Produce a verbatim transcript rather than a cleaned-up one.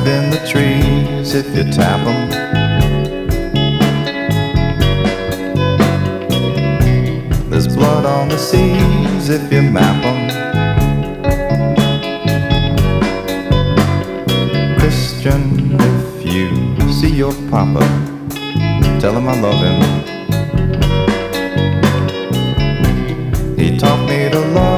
live in the trees if you tap 'em. There's blood on the seas if you map 'em. Christian, if you see your papa, tell him I love him. He taught me to love